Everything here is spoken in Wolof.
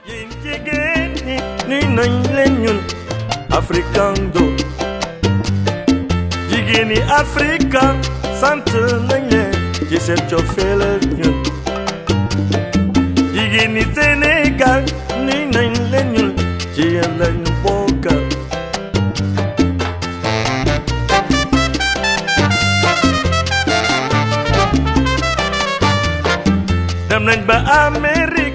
yéen jigéen ñi nuy nañ leen ñun Afrikando jigéen ñi Afrika sant nañ leen ci seen cofeel ak ñun jigéen ñi Sénégal nuy nañ leen ñun ci yéen lañu bokkal dem nañ ba Amérique